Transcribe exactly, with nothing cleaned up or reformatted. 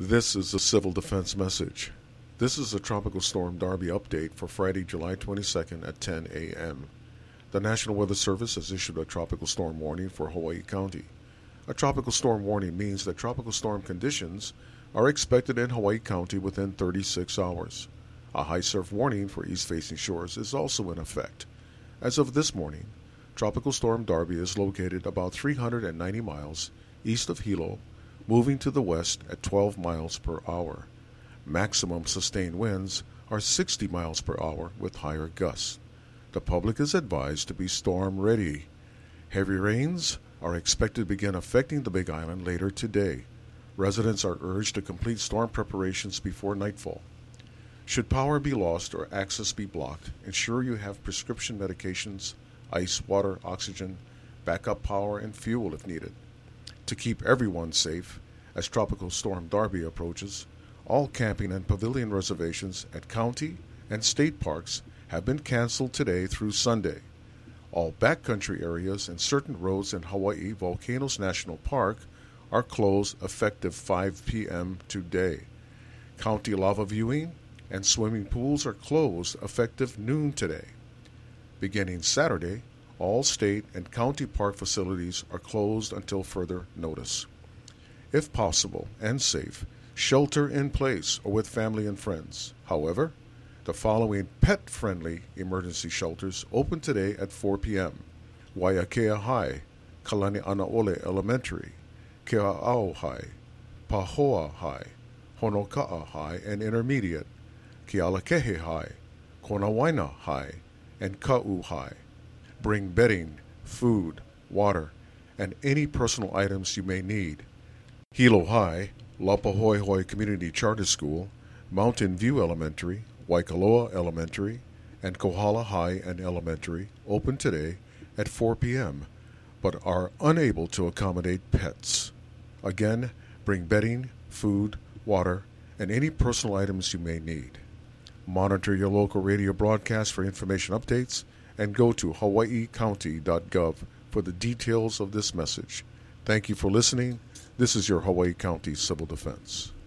This is a Civil Defense message. This is a Tropical Storm Darby update for Friday, July twenty-second at ten a.m. The National Weather Service has issued a tropical storm warning for Hawaii County. A tropical storm warning means that tropical storm conditions are expected in Hawaii County within thirty-six hours. A high surf warning for east-facing shores is also in effect. As of this morning, Tropical Storm Darby is located about three hundred ninety miles east of Hilo, moving to the west at twelve miles per hour. Maximum sustained winds are sixty miles per hour with higher gusts. The public is advised to be storm ready. Heavy rains are expected to begin affecting the Big Island later today. Residents are urged to complete storm preparations before nightfall. Should power be lost or access be blocked, ensure you have prescription medications, ice, water, oxygen, backup power, and fuel if needed. To keep everyone safe, as Tropical Storm Darby approaches, all camping and pavilion reservations at county and state parks have been canceled today through Sunday. All backcountry areas and certain roads in Hawaii Volcanoes National Park are closed effective five p.m. today. County lava viewing and swimming pools are closed effective noon today. Beginning Saturday, all state and county park facilities are closed until further notice. If possible and safe, shelter in place or with family and friends. However, the following pet-friendly emergency shelters open today at four p.m. Waiakea High, Kalani'anaole Elementary, Kea'au High, Pahoa High, Honoka'a High and Intermediate, Kealakehe High, Konawaina High, and Ka'u High. Bring bedding, food, water, and any personal items you may need. Hilo High, Lapahoihoi Community Charter School, Mountain View Elementary, Waikoloa Elementary, and Kohala High and Elementary open today at four p.m., but are unable to accommodate pets. Again, bring bedding, food, water, and any personal items you may need. Monitor your local radio broadcast for information updates and go to hawaii county dot gov for the details of this message. Thank you for listening. This is your Hawaii County Civil Defense.